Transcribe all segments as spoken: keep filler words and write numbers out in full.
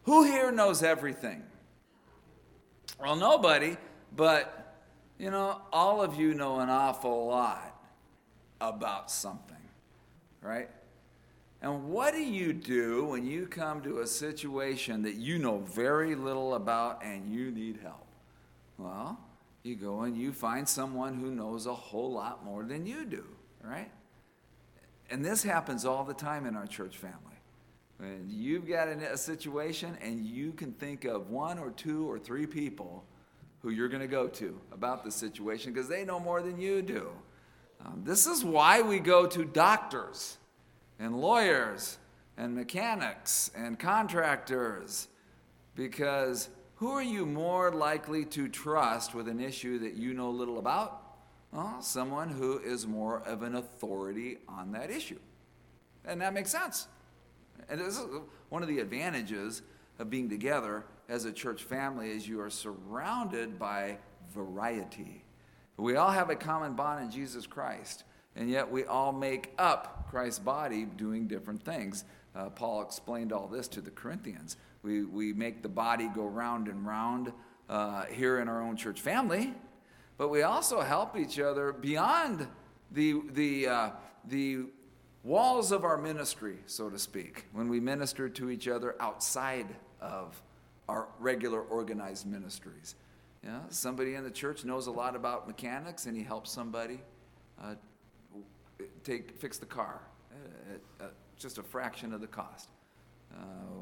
Who here knows everything? Well, nobody, but, you know, all of you know an awful lot about something, right? And what do you do when you come to a situation that you know very little about and you need help? Well, you go and you find someone who knows a whole lot more than you do, right? And this happens all the time in our church family. When you've got a situation and you can think of one or two or three people who you're going to go to about the situation because they know more than you do. Um, this is why we go to doctors and lawyers and mechanics and contractors, because who are you more likely to trust with an issue that you know little about? Well, someone who is more of an authority on that issue. And that makes sense. And this is one of the advantages of being together as a church family, is you are surrounded by variety. We all have a common bond in Jesus Christ, and yet we all make up Christ's body doing different things. Uh, Paul explained all this to the Corinthians. We, we make the body go round and round uh, here in our own church family, but we also help each other beyond the, the, uh, the walls of our ministry, so to speak, when we minister to each other outside of our regular organized ministries. Yeah, somebody in the church knows a lot about mechanics, and he helps somebody uh, take fix the car at, at just a fraction of the cost. Uh,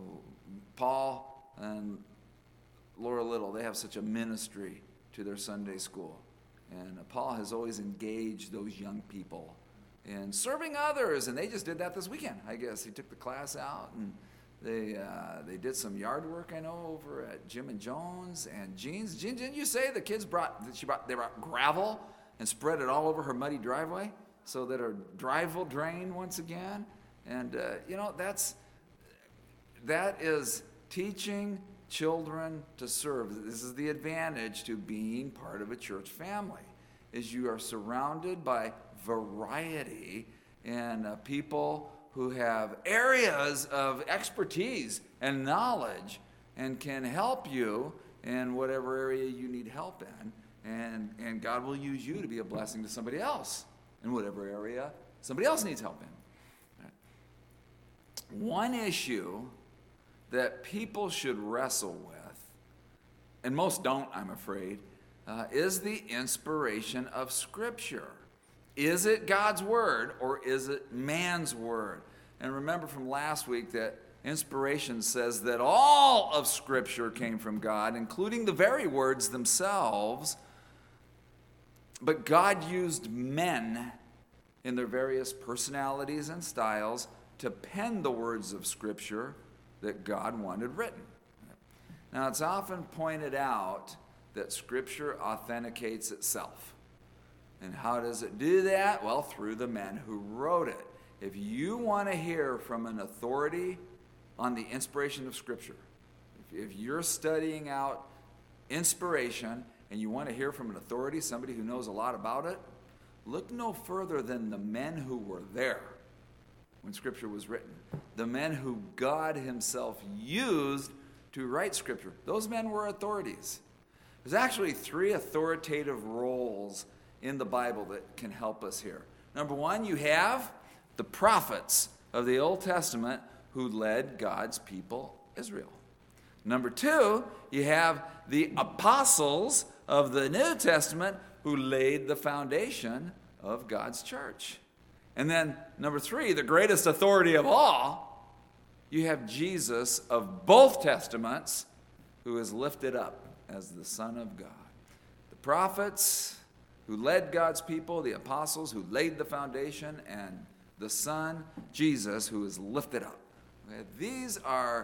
Paul and Laura Little, they have such a ministry to their Sunday school, and uh, Paul has always engaged those young people in serving others, and they just did that this weekend. I guess he took the class out, and They uh, they did some yard work, I know, over at Jim and Jones and Jean's. Jean, didn't you say the kids brought that she brought they brought gravel and spread it all over her muddy driveway so that her drive will drain once again? And uh, you know, that's that is teaching children to serve. This is the advantage to being part of a church family, is you are surrounded by variety and uh, people who have areas of expertise and knowledge and can help you in whatever area you need help in. And, and God will use you to be a blessing to somebody else in whatever area somebody else needs help in. One issue that people should wrestle with, and most don't, I'm afraid, uh, is the inspiration of Scripture. Is it God's word or is it man's word? And remember from last week that inspiration says that all of Scripture came from God, including the very words themselves. But God used men in their various personalities and styles to pen the words of Scripture that God wanted written. Now, it's often pointed out that Scripture authenticates itself. And how does it do that? Well, through the men who wrote it. If you want to hear from an authority on the inspiration of Scripture, if you're studying out inspiration and you want to hear from an authority, somebody who knows a lot about it, look no further than the men who were there when Scripture was written. The men who God himself used to write Scripture. Those men were authorities. There's actually three authoritative roles in the Bible that can help us here. Number one, you have the prophets of the Old Testament who led God's people, Israel. Number two, you have the apostles of the New Testament who laid the foundation of God's church. And then number three, the greatest authority of all, you have Jesus of both Testaments who is lifted up as the Son of God. The prophets who led God's people, the apostles who laid the foundation, and the Son, Jesus, who is lifted up. Okay? These are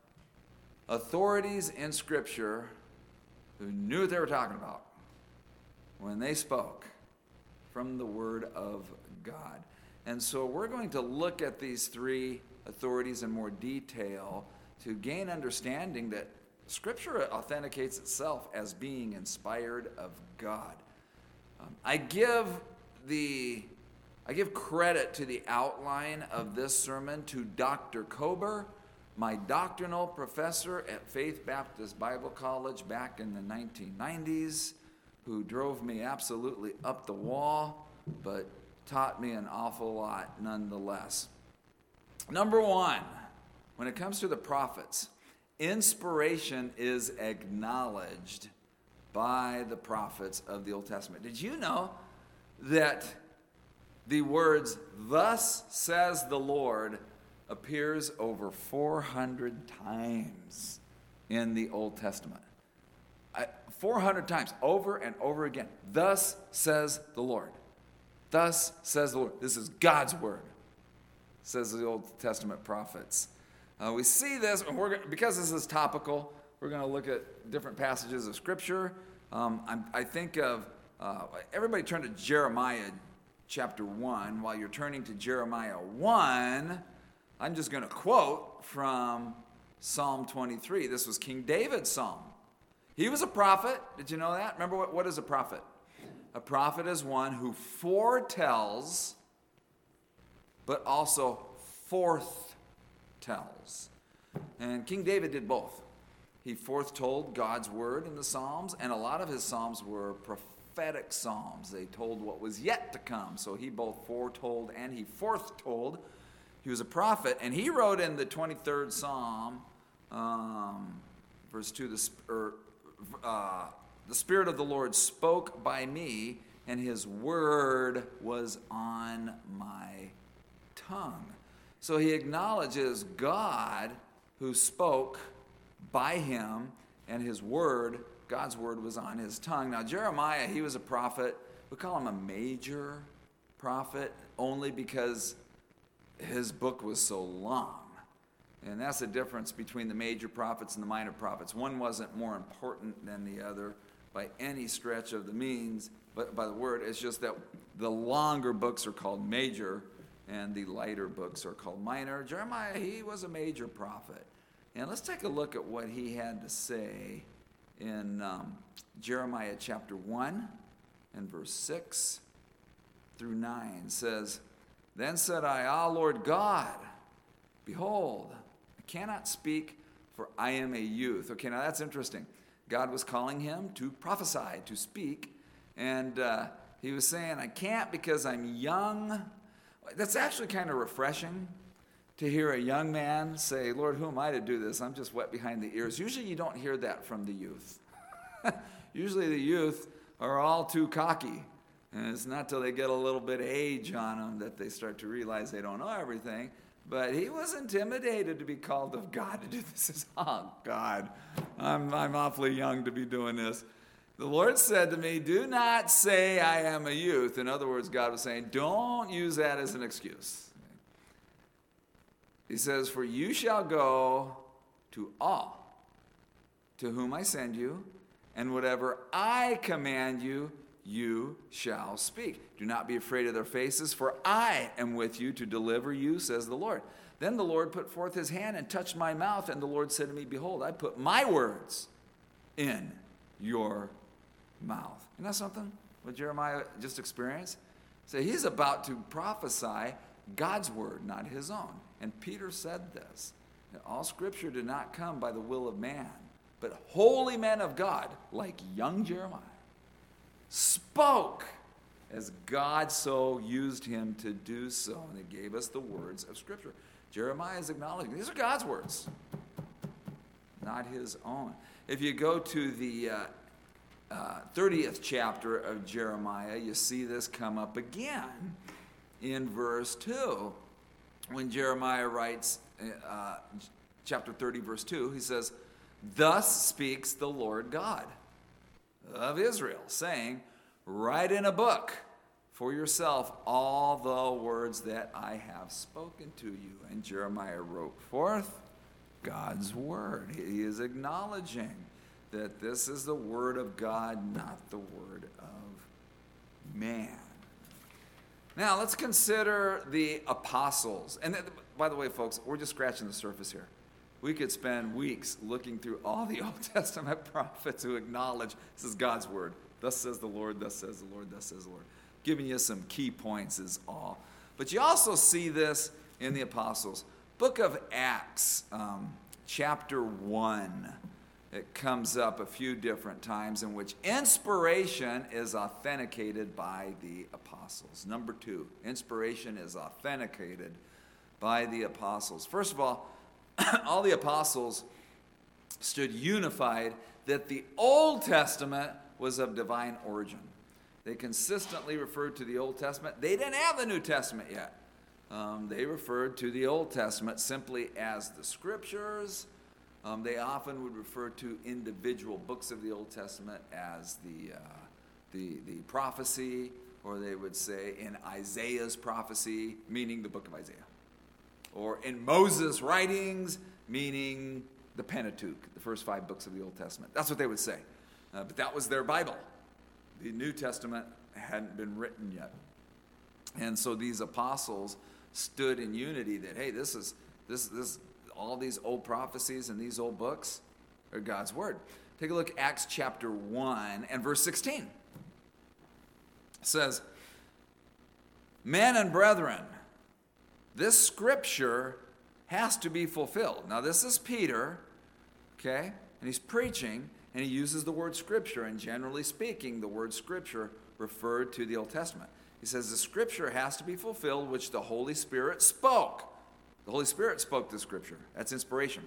authorities in Scripture who knew what they were talking about when they spoke from the Word of God. And so we're going to look at these three authorities in more detail to gain understanding that Scripture authenticates itself as being inspired of God. Um, I give the I give credit to the outline of this sermon to Doctor Kober, my doctrinal professor at Faith Baptist Bible College back in the nineteen nineties, who drove me absolutely up the wall, but taught me an awful lot nonetheless. Number one, when it comes to the prophets, inspiration is acknowledged by the prophets of the Old Testament. Did you know that the words, "Thus says the Lord," appears over four hundred times in the Old Testament? I, four hundred times, over and over again. Thus says the Lord. Thus says the Lord. This is God's word, says the Old Testament prophets. Uh, we see this, and we're gonna, because this is topical, we're going to look at different passages of Scripture. Um, I'm, I think of, uh, everybody turn to Jeremiah chapter one. While you're turning to Jeremiah one, I'm just going to quote from Psalm twenty-three. This was King David's psalm. He was a prophet. Did you know that? Remember, what, what is a prophet? A prophet is one who foretells, but also forthtells. And King David did both. He foretold God's word in the Psalms, and a lot of his Psalms were prophetic Psalms. They told what was yet to come. So he both foretold and he forthtold. He was a prophet, and he wrote in the twenty-third Psalm, um, verse two, the, or, uh, the Spirit of the Lord spoke by me, and his word was on my tongue. So he acknowledges God who spoke by him, and his word, God's word, was on his tongue. Now, Jeremiah, he was a prophet. We call him a major prophet only because his book was so long. And that's the difference between the major prophets and the minor prophets. One wasn't more important than the other by any stretch of the means, but by the word. It's just that the longer books are called major and the lighter books are called minor. Jeremiah, he was a major prophet. And let's take a look at what he had to say in um, Jeremiah chapter one and verse six through nine. It says, "Then said I, Ah, Lord God, behold, I cannot speak, for I am a youth." Okay, now that's interesting. God was calling him to prophesy, to speak. And uh, he was saying, I can't because I'm young. That's actually kind of refreshing to hear a young man say, Lord, who am I to do this? I'm just wet behind the ears. Usually you don't hear that from the youth. Usually the youth are all too cocky. And it's not till they get a little bit of age on them that they start to realize they don't know everything. But he was intimidated to be called of God to do this. He says, oh, God, I'm, I'm awfully young to be doing this. The Lord said to me, do not say I am a youth. In other words, God was saying, don't use that as an excuse. He says, for you shall go to all to whom I send you, and whatever I command you, you shall speak. Do not be afraid of their faces, for I am with you to deliver you, says the Lord. Then the Lord put forth his hand and touched my mouth, and the Lord said to me, behold, I put my words in your mouth. Isn't that something? What Jeremiah just experienced? So he's about to prophesy God's word, not his own. And Peter said this, that all scripture did not come by the will of man, but holy men of God, like young Jeremiah, spoke as God so used him to do so. And he gave us the words of Scripture. Jeremiah is acknowledging these are God's words, not his own. If you go to the uh, uh, thirtieth chapter of Jeremiah, you see this come up again in verse two. When Jeremiah writes, uh, chapter thirty, verse two, he says, thus speaks the Lord God of Israel, saying, write in a book for yourself all the words that I have spoken to you. And Jeremiah wrote forth God's word. He is acknowledging that this is the word of God, not the word of man. Now, let's consider the apostles. And by the way, folks, we're just scratching the surface here. We could spend weeks looking through all the Old Testament prophets who acknowledge this is God's word. Thus says the Lord, thus says the Lord, thus says the Lord. Giving you some key points is all. But you also see this in the apostles. Book of Acts, um, chapter one. It comes up a few different times in which inspiration is authenticated by the apostles. Number two, inspiration is authenticated by the apostles. First of all, all the apostles stood unified that the Old Testament was of divine origin. They consistently referred to the Old Testament. They didn't have the New Testament yet. Um, they referred to the Old Testament simply as the Scriptures. Um, they often would refer to individual books of the Old Testament as the, uh, the, the prophecy, or they would say in Isaiah's prophecy, meaning the book of Isaiah. Or in Moses' writings, meaning the Pentateuch, the first five books of the Old Testament. That's what they would say. Uh, but that was their Bible. The New Testament hadn't been written yet. And so these apostles stood in unity that, hey, this is this this all these old prophecies and these old books are God's word. Take a look at Acts chapter one and verse sixteen. It says, "Men and brethren, this scripture has to be fulfilled." Now this is Peter, okay? And he's preaching, and he uses the word scripture, and generally speaking, the word scripture referred to the Old Testament. He says the scripture has to be fulfilled, which the Holy Spirit spoke. The Holy Spirit spoke the scripture. That's inspiration.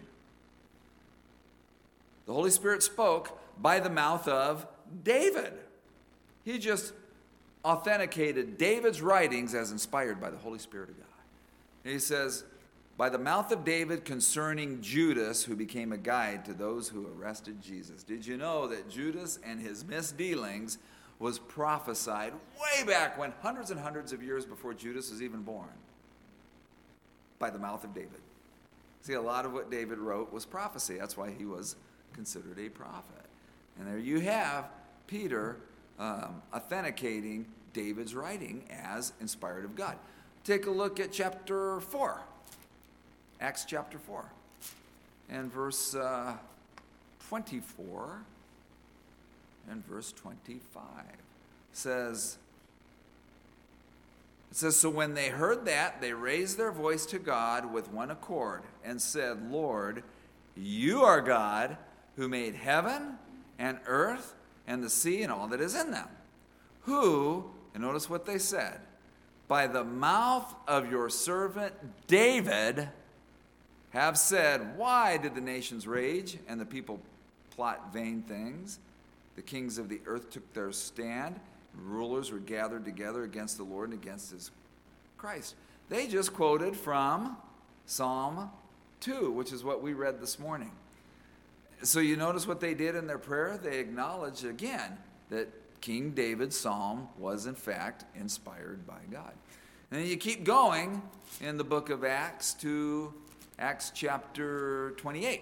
The Holy Spirit spoke by the mouth of David. He just authenticated David's writings as inspired by the Holy Spirit of God. And he says, by the mouth of David concerning Judas, who became a guide to those who arrested Jesus. Did you know that Judas and his misdealings was prophesied way back when, hundreds and hundreds of years before Judas was even born, by the mouth of David? See, a lot of what David wrote was prophecy. That's why he was considered a prophet. And there you have Peter um, authenticating David's writing as inspired of God. Take a look at chapter four. Acts chapter four. And verse uh, twenty-four and verse twenty-five says, it says, "So when they heard that, they raised their voice to God with one accord and said, Lord, you are God who made heaven and earth and the sea and all that is in them. Who," and notice what they said, "by the mouth of your servant David have said, why did the nations rage and the people plot vain things? The kings of the earth took their stand. Rulers were gathered together against the Lord and against his Christ." They just quoted from Psalm two, which is what we read this morning. So you notice what they did in their prayer? They acknowledged again that King David's psalm was in fact inspired by God. And then you keep going in the book of Acts to Acts chapter twenty-eight.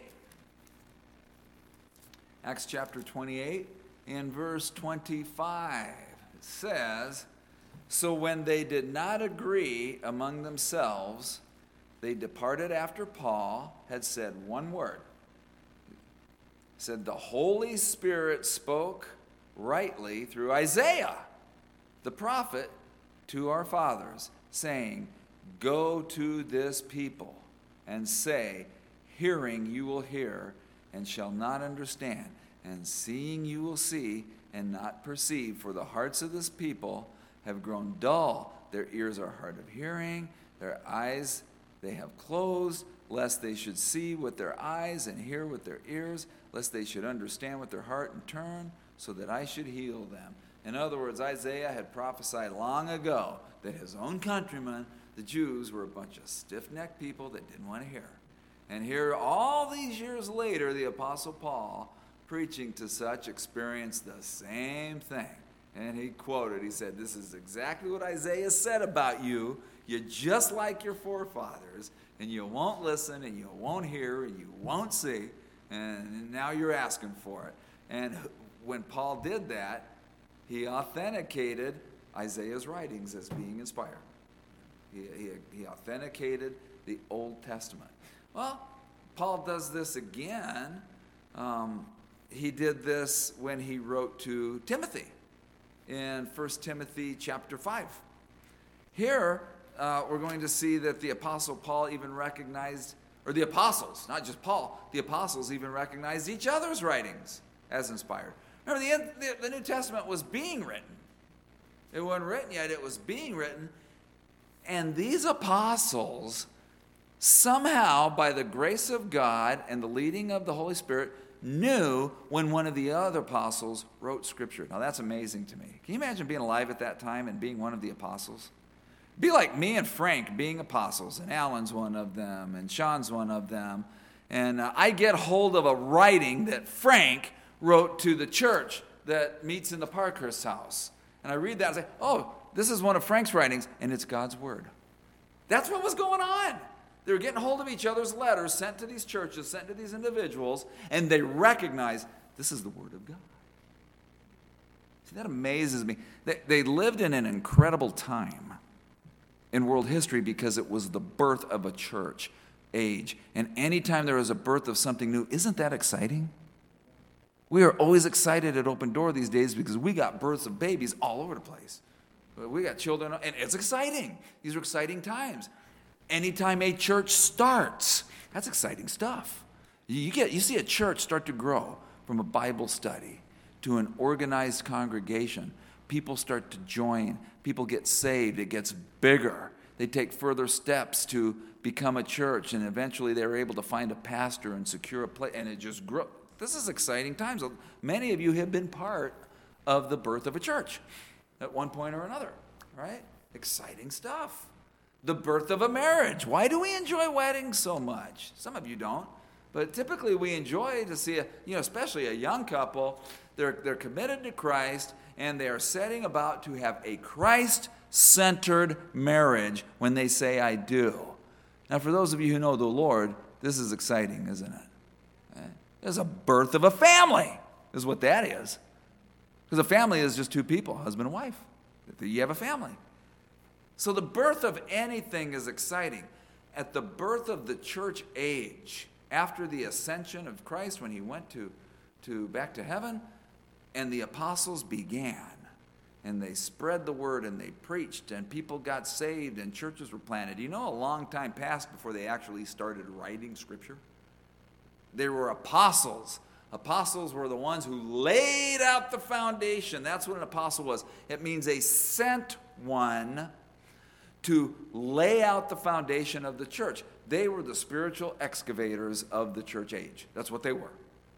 Acts chapter twenty-eight in verse twenty-five. It says, "So when they did not agree among themselves, they departed after Paul had said one word." It said, "The Holy Spirit spoke rightly through Isaiah, the prophet, to our fathers, saying, Go to this people and say, hearing you will hear and shall not understand, and seeing you will see and not perceive, for the hearts of this people have grown dull. Their ears are hard of hearing, their eyes they have closed, lest they should see with their eyes and hear with their ears, lest they should understand with their heart and turn, so that I should heal them." In other words, Isaiah had prophesied long ago that his own countrymen, the Jews, were a bunch of stiff-necked people that didn't want to hear. And here, all these years later, the Apostle Paul, preaching to such, experienced the same thing. And he quoted, he said, "This is exactly what Isaiah said about you. You're just like your forefathers, and you won't listen, and you won't hear, and you won't see, and now you're asking for it." And when Paul did that, he authenticated Isaiah's writings as being inspired. He, he, he authenticated the Old Testament. Well, Paul does this again. Um, he did this when he wrote to Timothy in First Timothy chapter five. Here, uh, we're going to see that the Apostle Paul even recognized, or the apostles, not just Paul, the apostles even recognized each other's writings as inspired. Remember, the, the, the New Testament was being written. It wasn't written yet, it was being written. And these apostles, somehow, by the grace of God and the leading of the Holy Spirit, knew when one of the other apostles wrote Scripture. Now, that's amazing to me. Can you imagine being alive at that time and being one of the apostles? Be like me and Frank being apostles, and Alan's one of them, and Sean's one of them. And uh, I get hold of a writing that Frank wrote to the church that meets in the Parkhurst house. And I read that and say, oh, this is one of Frank's writings, and it's God's Word. That's what was going on. They were getting hold of each other's letters sent to these churches, sent to these individuals, and they recognized this is the Word of God. See, that amazes me. They, they lived in an incredible time in world history because it was the birth of a church age. And anytime there is a birth of something new, isn't that exciting? We are always excited at Open Door these days because we got births of babies all over the place. We got children, and it's exciting. These are exciting times. Anytime a church starts, that's exciting stuff. You get, you see a church start to grow from a Bible study to an organized congregation. People start to join. People get saved. It gets bigger. They take further steps to become a church, and eventually they're able to find a pastor and secure a place, and it just grows. This is exciting times. Many of you have been part of the birth of a church at one point or another, right? Exciting stuff. The birth of a marriage. Why do we enjoy weddings so much? Some of you don't. But typically we enjoy to see, a, you know, especially a young couple, they're, they're committed to Christ, and they are setting about to have a Christ-centered marriage when they say, I do. Now, for those of you who know the Lord, this is exciting, isn't it? There's a birth of a family, is what that is. Because a family is just two people, husband and wife. You have a family. So the birth of anything is exciting. At the birth of the church age, after the ascension of Christ, when he went to, to back to heaven, and the apostles began, and they spread the word, and they preached, and people got saved, and churches were planted. You know, a long time passed before they actually started writing Scripture. They were apostles. Apostles were the ones who laid out the foundation. That's what an apostle was. It means a sent one to lay out the foundation of the church. They were the spiritual excavators of the church age. That's what they were.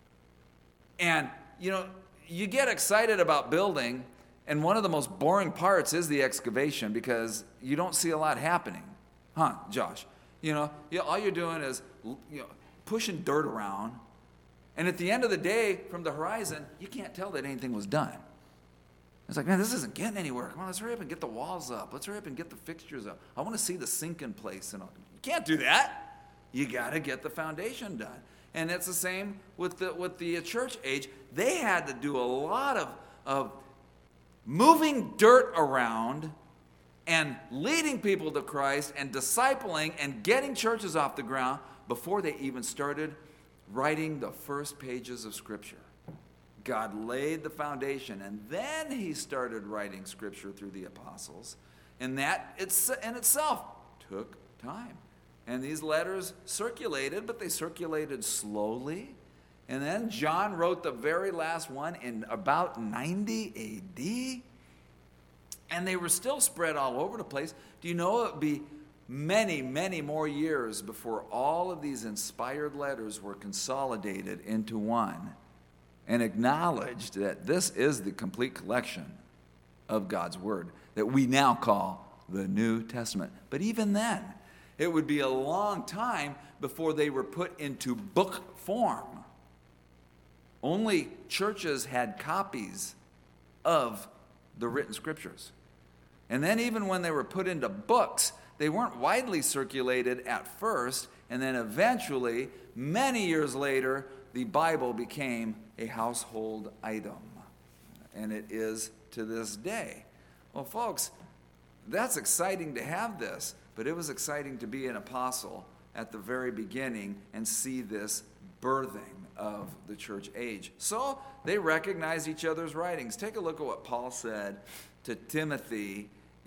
And, you know, you get excited about building, and one of the most boring parts is the excavation because you don't see a lot happening. Huh, Josh? You know, you, all you're doing is, you know, pushing dirt around, and at the end of the day, from the horizon, you can't tell that anything was done. It's like, man, this isn't getting anywhere. Come on, let's hurry up and get the walls up. Let's hurry up and get the fixtures up. I want to see the sink in place. And all. You can't do that. You got to get the foundation done. And it's the same with the with the church age. They had to do a lot of, of moving dirt around and leading people to Christ and discipling and getting churches off the ground before they even started writing the first pages of Scripture. God laid the foundation, and then he started writing Scripture through the apostles. And that it's, in itself took time. And these letters circulated, but they circulated slowly. And then John wrote the very last one in about ninety A D. And they were still spread all over the place. Do you know it would be many, many more years before all of these inspired letters were consolidated into one and acknowledged that this is the complete collection of God's Word that we now call the New Testament. But even then, it would be a long time before they were put into book form. Only churches had copies of the written Scriptures. And then even when they were put into books, they weren't widely circulated at first, and then eventually, many years later, the Bible became a household item. And it is to this day. Well, folks, that's exciting to have this, but it was exciting to be an apostle at the very beginning and see this birthing of the church age. So they recognized each other's writings. Take a look at what Paul said to Timothy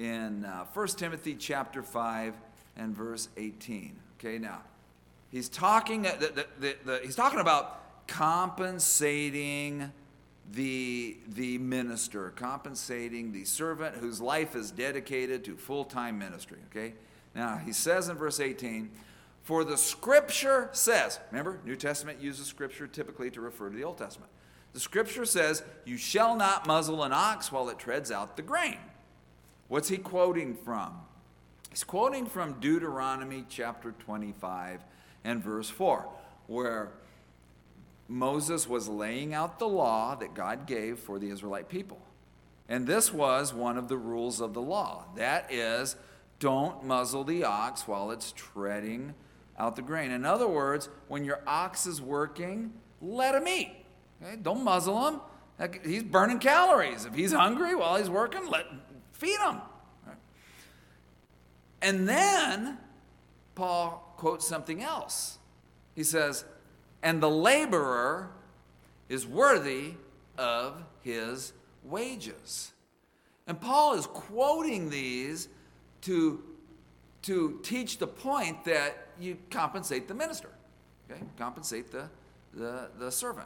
in uh, First Timothy chapter five and verse eighteen. Okay, now, he's talking, the, the, the, the, he's talking about compensating the, the minister, compensating the servant whose life is dedicated to full-time ministry, okay? Now, he says in verse eighteen, for the Scripture says, remember, New Testament uses Scripture typically to refer to the Old Testament. The Scripture says, you shall not muzzle an ox while it treads out the grain. What's he quoting from? He's quoting from Deuteronomy chapter twenty-five and verse four, where Moses was laying out the law that God gave for the Israelite people. And this was one of the rules of the law. That is, don't muzzle the ox while it's treading out the grain. In other words, when your ox is working, let him eat. Okay? Don't muzzle him. He's burning calories. If he's hungry while he's working, let feed him. Right? And then Paul quotes something else. He says, and the laborer is worthy of his wages. And Paul is quoting these to, to teach the point that you compensate the minister. Okay? Compensate the, the, the servant.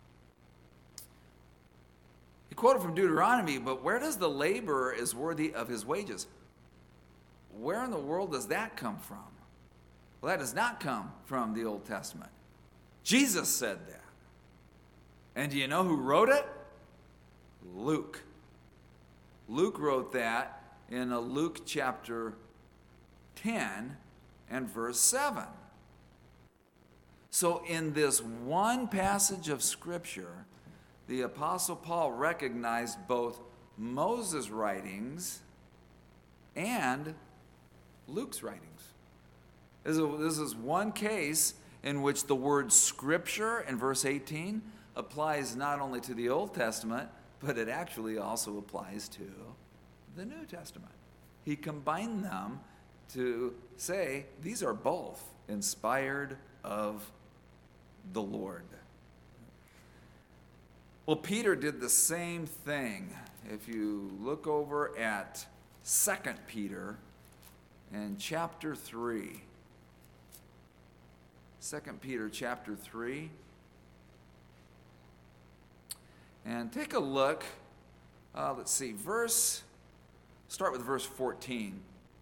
He quoted from Deuteronomy, but where does the laborer is worthy of his wages? Where in the world does that come from? Well, that does not come from the Old Testament. Jesus said that. And do you know who wrote it? Luke. Luke wrote that in a Luke chapter ten and verse seven. So in this one passage of Scripture, the Apostle Paul recognized both Moses' writings and Luke's writings. This is, this is one case in which the word Scripture in verse eighteen applies not only to the Old Testament, but it actually also applies to the New Testament. He combined them to say these are both inspired of the Lord. Well, Peter did the same thing. If you look over at Second Peter and chapter three. Second Peter chapter three. And take a look. Uh, let's see, verse, start with verse fourteen.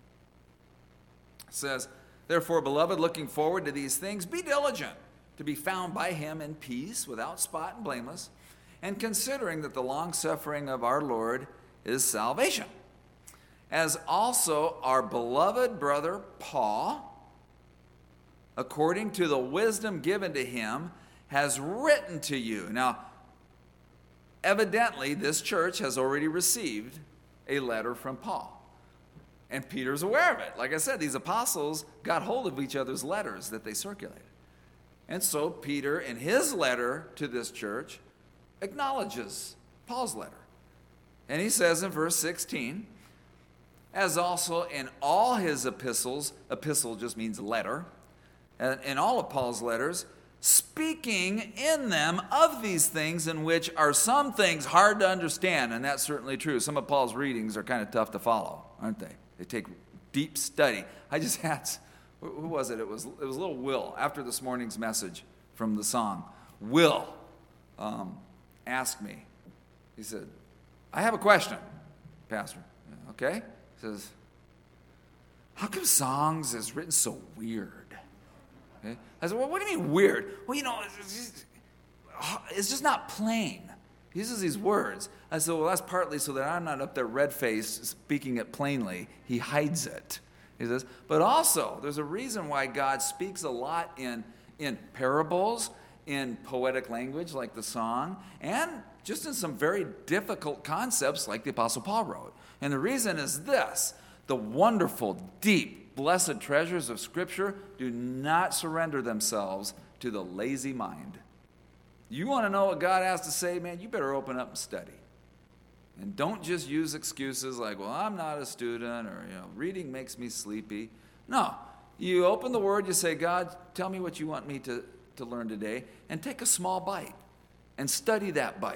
It says, therefore, beloved, looking forward to these things, be diligent to be found by him in peace, without spot and blameless, and considering that the long-suffering of our Lord is salvation. As also our beloved brother Paul, according to the wisdom given to him, has written to you. Now, evidently, this church has already received a letter from Paul. And Peter's aware of it. Like I said, these apostles got hold of each other's letters that they circulated. And so Peter, in his letter to this church, acknowledges Paul's letter. And he says in verse sixteen, as also in all his epistles, epistle just means letter, and in all of Paul's letters, speaking in them of these things in which are some things hard to understand, and that's certainly true. Some of Paul's readings are kind of tough to follow, aren't they? They take deep study. I just had, who was it? It was it was little Will, after this morning's message from the song. Will um, asked me, he said, I have a question, Pastor. Okay? He says, how come songs is written so weird? Okay? I said, well, what do you mean weird? Well, you know, it's just, it's just not plain. He uses these words. I said, well, that's partly so that I'm not up there red-faced speaking it plainly. He hides it. He says, but also, there's a reason why God speaks a lot in, in parables, in poetic language like the song, and just in some very difficult concepts like the Apostle Paul wrote. And the reason is this: the wonderful, deep, blessed treasures of Scripture do not surrender themselves to the lazy mind. You want to know what God has to say, man, you better open up and study. And don't just use excuses like, well, I'm not a student, or, you know, reading makes me sleepy. No, you open the Word, you say, God, tell me what you want me to, to learn today, and take a small bite and study that bite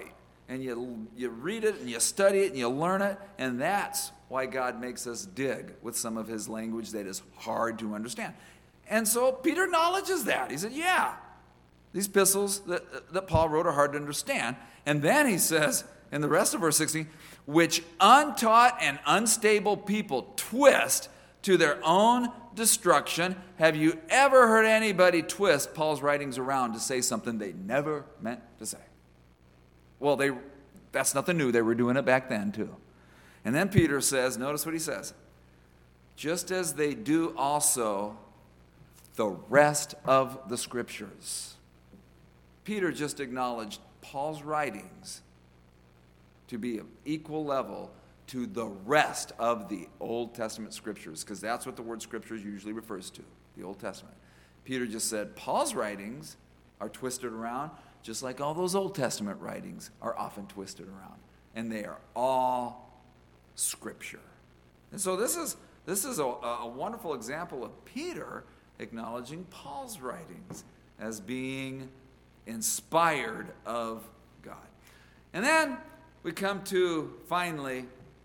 and you, you read it and you study it and you learn it, and that's why God makes us dig with some of his language that is hard to understand. And so Peter acknowledges that. He said, yeah, these epistles that, that Paul wrote are hard to understand. And then he says, in the rest of verse sixteen, which untaught and unstable people twist to their own destruction. Have you ever heard anybody twist Paul's writings around to say something they never meant to say? Well, they that's nothing new. They were doing it back then too. And then Peter says, notice what he says, just as they do also the rest of the scriptures. Peter just acknowledged Paul's writings to be of equal level to the rest of the Old Testament scriptures, because that's what the word scriptures usually refers to, the Old Testament. Peter just said Paul's writings are twisted around just like all those Old Testament writings are often twisted around, and they are all scripture. And so this is this is a, a wonderful example of Peter acknowledging Paul's writings as being inspired of God. And then we come to, finally,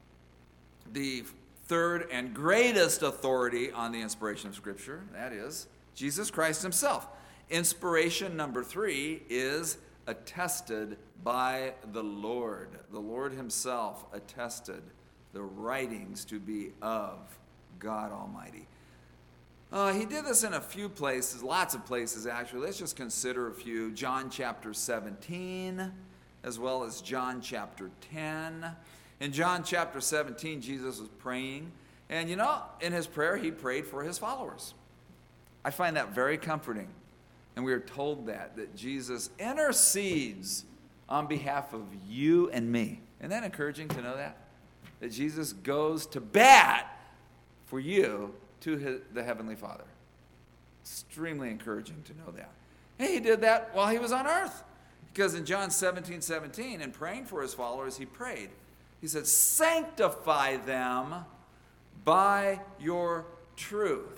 the third and greatest authority on the inspiration of Scripture. That is Jesus Christ himself. Inspiration number three is attested by the Lord. The Lord himself attested the writings to be of God Almighty. Uh, he did this in a few places, lots of places actually. Let's just consider a few. John chapter seventeen, as well as John chapter ten. In John chapter seventeen, Jesus was praying. And you know, in his prayer, he prayed for his followers. I find that very comforting. And we are told that, that Jesus intercedes on behalf of you and me. Isn't that encouraging to know that? That Jesus goes to bat for you to his, the Heavenly Father. Extremely encouraging to know that. And he did that while he was on earth. Because in John seventeen seventeen, in praying for his followers, he prayed. He said, sanctify them by your truth.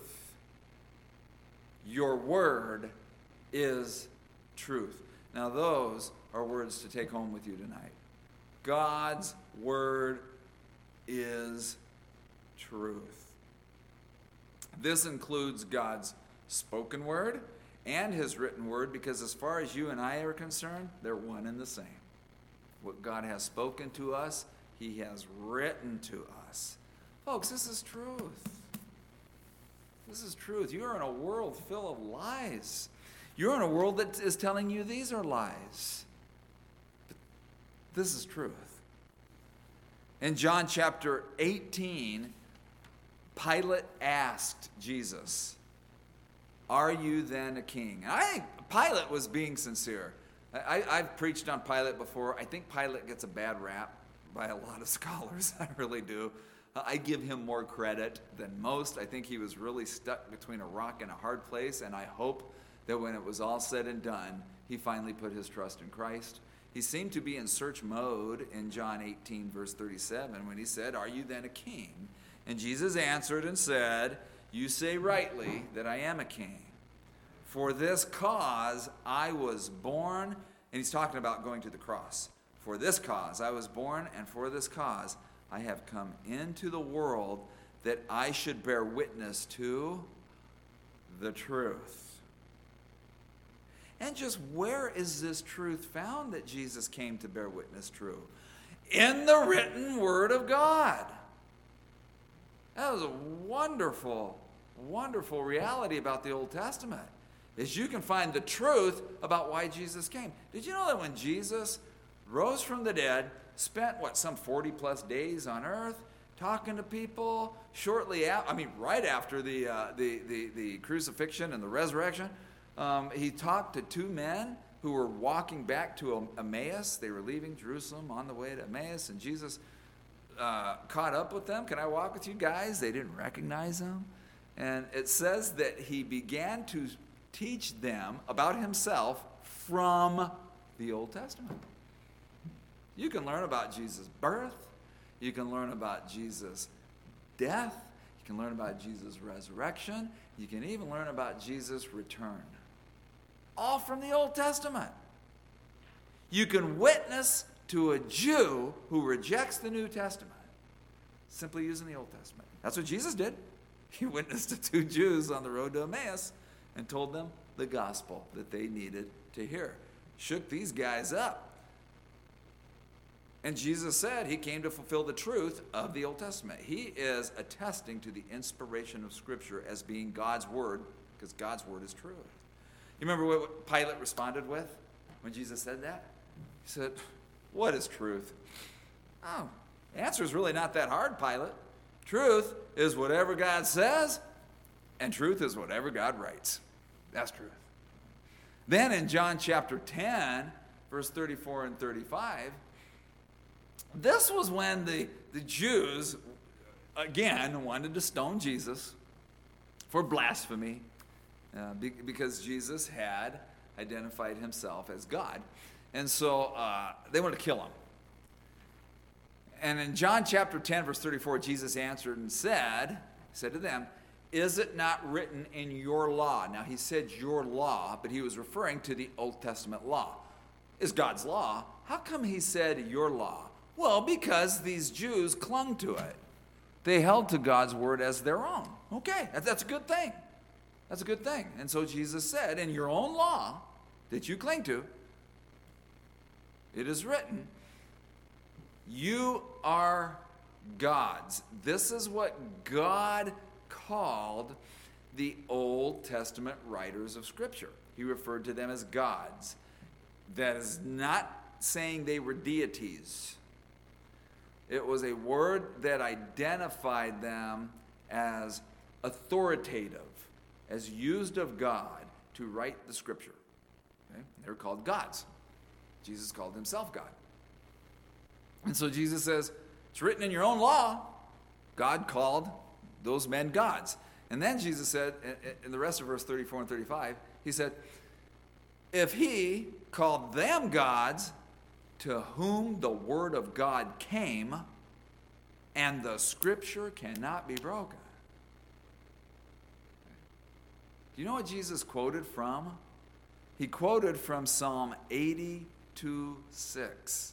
Your word is truth. Now those are words to take home with you tonight. God's word is truth. This includes God's spoken word and his written word, because as far as you and I are concerned, they're one and the same. What God has spoken to us, he has written to us. Folks, this is truth. This is truth. You are in a world full of lies. You're in a world that is telling you these are lies. But this is truth. In John chapter eighteen, Pilate asked Jesus, are you then a king? And I think Pilate was being sincere. I, I've preached on Pilate before. I think Pilate gets a bad rap by a lot of scholars. I really do. I give him more credit than most. I think he was really stuck between a rock and a hard place, and I hope that when it was all said and done, he finally put his trust in Christ. He seemed to be in search mode in John eighteen, verse thirty-seven, when he said, are you then a king? And Jesus answered and said, you say rightly that I am a king. For this cause I was born, and he's talking about going to the cross. For this cause I was born, and for this cause I have come into the world, that I should bear witness to the truth. And just where is this truth found that Jesus came to bear witness true? In the written word of God. That was a wonderful, wonderful reality about the Old Testament, is you can find the truth about why Jesus came. Did you know that when Jesus rose from the dead, spent, what, some forty plus days on earth, talking to people, shortly after, I mean, right after the, uh, the, the, the crucifixion and the resurrection, um, he talked to two men who were walking back to Emmaus. They were leaving Jerusalem on the way to Emmaus, and Jesus uh, caught up with them. Can I walk with you guys? They didn't recognize him. And it says that he began to teach them about himself from the Old Testament. You can learn about Jesus' birth. You can learn about Jesus' death. You can learn about Jesus' resurrection. You can even learn about Jesus' return. All from the Old Testament. You can witness to a Jew who rejects the New Testament simply using the Old Testament. That's what Jesus did. He witnessed to two Jews on the road to Emmaus and told them the gospel that they needed to hear. Shook these guys up. And Jesus said he came to fulfill the truth of the Old Testament. He is attesting to the inspiration of Scripture as being God's word, because God's word is truth. You remember what Pilate responded with when Jesus said that? He said, "What is truth?" Oh, the answer is really not that hard, Pilate. Truth is whatever God says, and truth is whatever God writes. That's truth. Then in John chapter ten, verse thirty-four and thirty-five, this was when the, the Jews, again, wanted to stone Jesus for blasphemy, uh, be, because Jesus had identified himself as God. And so uh, they wanted to kill him. And in John chapter ten, verse thirty-four, Jesus answered and said, said to them, "Is it not written in your law?" Now he said your law, but he was referring to the Old Testament law. Is God's law. How come he said your law? Well, because these Jews clung to it. They held to God's word as their own. Okay, that's a good thing. That's a good thing. And so Jesus said, in your own law that you cling to, it is written, you are gods. This is what God called the Old Testament writers of Scripture. He referred to them as gods. That is not saying they were deities. It was a word that identified them as authoritative, as used of God to write the Scripture. Okay? They were called gods. Jesus called himself God. And so Jesus says, it's written in your own law. God called those men gods. And then Jesus said, in the rest of verse thirty-four and thirty-five, he said, if he called them gods, to whom the word of God came, and the Scripture cannot be broken. Do you know what Jesus quoted from? He quoted from Psalm eighty-two six.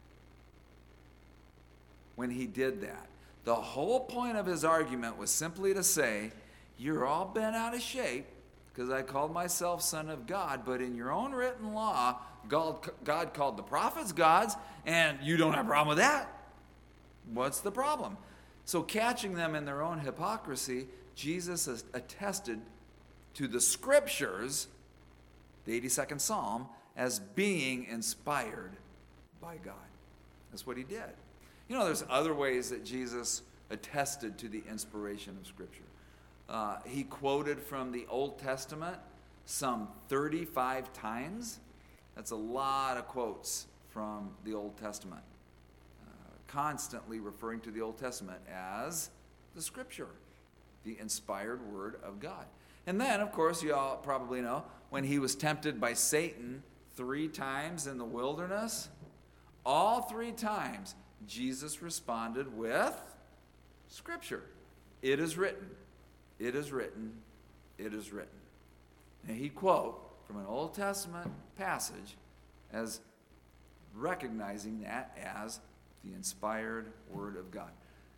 When he did that, the whole point of his argument was simply to say, you're all bent out of shape because I called myself son of God, but in your own written law, God, God called the prophets gods, and you don't have a problem with that. What's the problem? So catching them in their own hypocrisy, Jesus has attested to the Scriptures, the eighty-second Psalm, as being inspired by God. That's what he did. You know, there's other ways that Jesus attested to the inspiration of Scripture. Uh, he quoted from the Old Testament some thirty-five times. That's a lot of quotes from the Old Testament. Uh, constantly referring to the Old Testament as the Scripture, the inspired Word of God. And then, of course, you all probably know, when he was tempted by Satan three times in the wilderness, all three times, Jesus responded with Scripture. It is written. It is written. It is written. And he'd quote from an Old Testament passage as recognizing that as the inspired Word of God.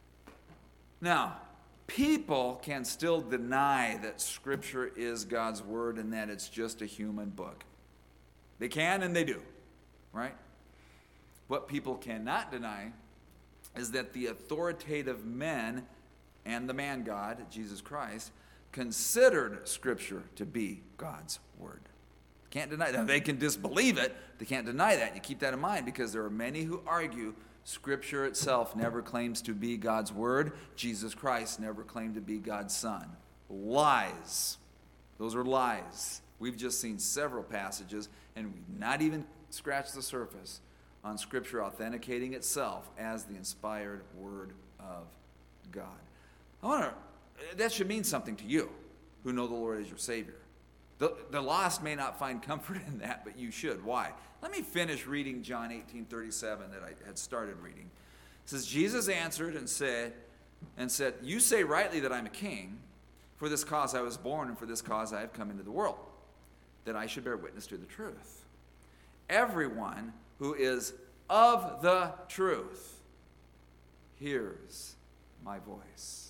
Now, people can still deny that Scripture is God's Word and that it's just a human book. They can and they do, right? What people cannot deny is that the authoritative men and the man God, Jesus Christ, considered Scripture to be God's Word. Can't deny that. They can disbelieve it. They can't deny that. You keep that in mind because there are many who argue Scripture itself never claims to be God's Word. Jesus Christ never claimed to be God's Son. Lies. Those are lies. We've just seen several passages, and we've not even scratched the surface on Scripture authenticating itself as the inspired Word of God. I wonder, that should mean something to you who know the Lord as your Savior. The, the lost may not find comfort in that, but you should. Why? Let me finish reading John eighteen thirty-seven that I had started reading. It says, Jesus answered and said, and said, you say rightly that I'm a king. For this cause I was born, and for this cause I have come into the world, that I should bear witness to the truth. Everyone who is of the truth hears my voice.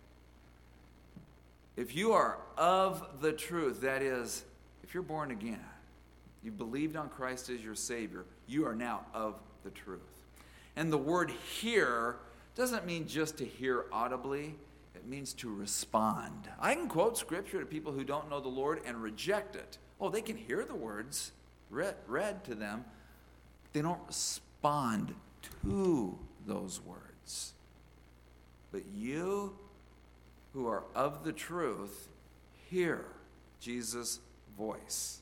If you are of the truth, that is, if you're born again, you believed on Christ as your Savior, you are now of the truth. And the word hear doesn't mean just to hear audibly. It means to respond. I can quote scripture to people who don't know the Lord and reject it. Oh, they can hear the words read, read to them. They don't respond to those words. But you who are of the truth hear Jesus' voice.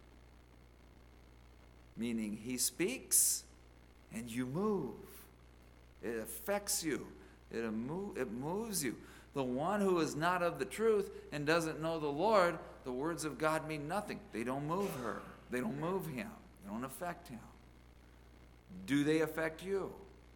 Meaning he speaks and you move. It affects you. It, emo- it moves you. The one who is not of the truth and doesn't know the Lord, the words of God mean nothing. They don't move her. They don't move him. They don't affect him. Do they affect you?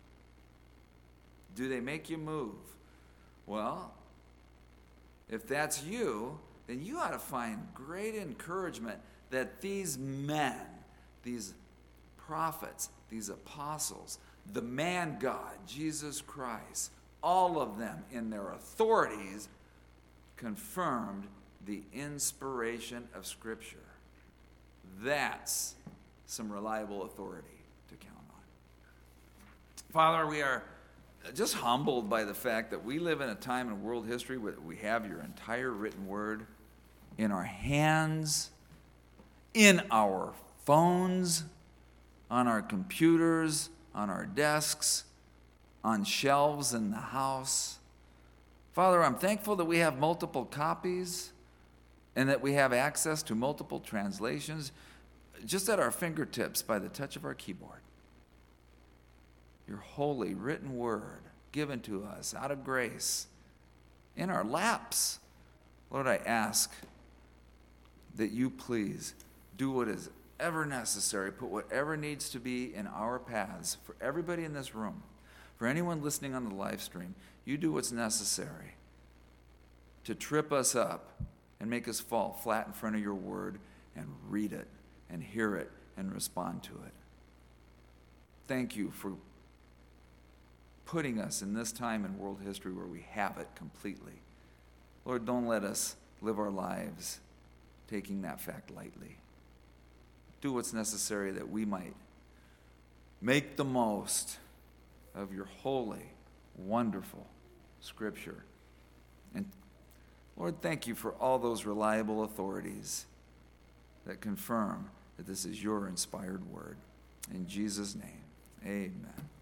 Do they make you move? Well, if that's you, then you ought to find great encouragement that these men, these prophets, these apostles, the man God, Jesus Christ, all of them in their authorities confirmed the inspiration of Scripture. That's some reliable authority to count on. Father, we are just humbled by the fact that we live in a time in world history where we have your entire written word in our hands, in our phones, on our computers, on our desks, on shelves in the house. Father, I'm thankful that we have multiple copies and that we have access to multiple translations just at our fingertips by the touch of our keyboard. Your holy written word given to us out of grace in our laps. Lord, I ask that you please do what is ever necessary, put whatever needs to be in our paths for everybody in this room, for anyone listening on the live stream. You do what's necessary to trip us up and make us fall flat in front of your word and read it and hear it and respond to it. Thank you for putting us in this time in world history where we have it completely. Lord, don't let us live our lives taking that fact lightly. Do what's necessary that we might make the most of your holy, wonderful Scripture. And Lord, thank you for all those reliable authorities that confirm that this is your inspired word. In Jesus' name, amen.